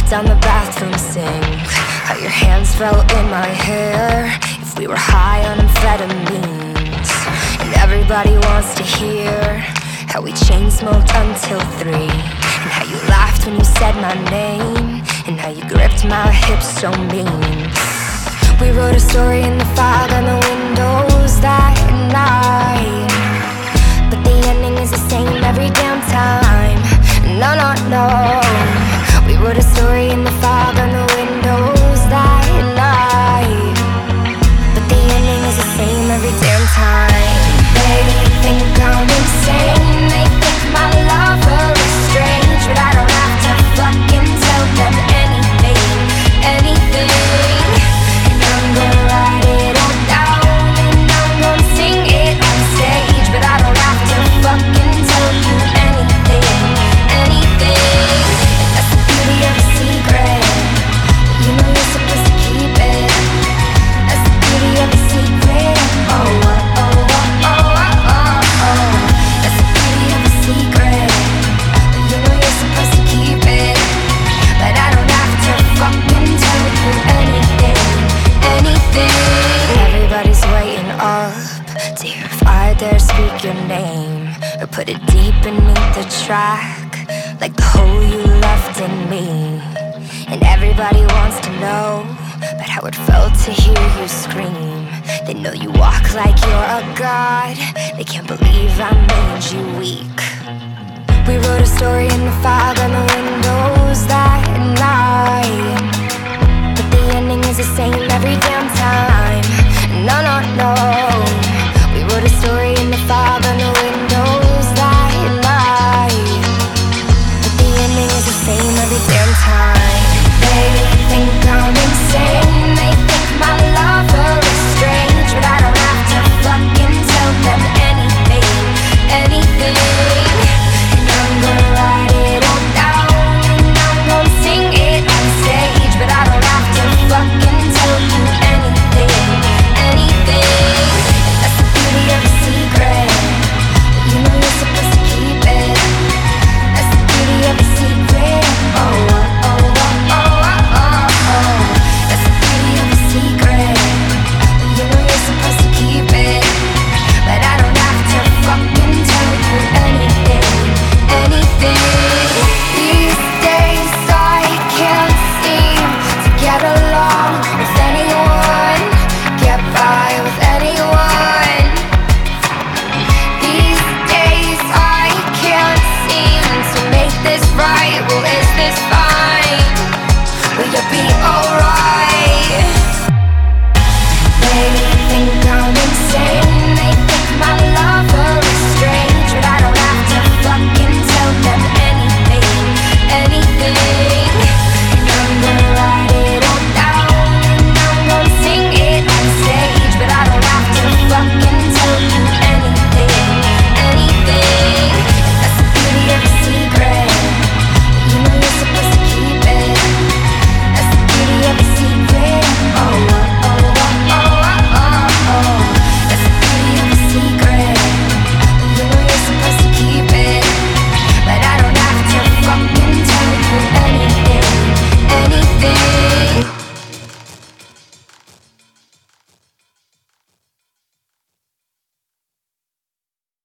down the bathroom sink, how your hands fell in my hair, if we were high on amphetamines. And everybody wants to hear how we chain smoked until 3, and how you laughed when you said my name, and how you gripped my hips so mean. We wrote a story in the fog on the windows that night, but the ending is the same every damn time. No, no, no. We wrote a story in the fog on the windows that night, but the ending is the same every damn time. They think I'm insane, they think my lover is strange, but I don't have to fucking tell them anything, anything. And I'm gonna write it all down, and I'm gonna sing it on stage, but I don't have to fucking tell you anything, anything. That's the beauty of a secret, you know you're supposed to keep it. That's the beauty of a secret. Oh, oh, oh, oh, oh, oh, oh. That's the beauty of a secret, you know you're supposed to keep it, but I don't have to fucking tell you anything, anything. Everybody's waiting up to hear if I dare speak your name, or put it deep beneath the track, like the hole you left in me. And everybody wants to know about how it felt to hear you scream. They know you walk like you're a god, they can't believe I made you weak. We wrote a story in the fog on the windows that night,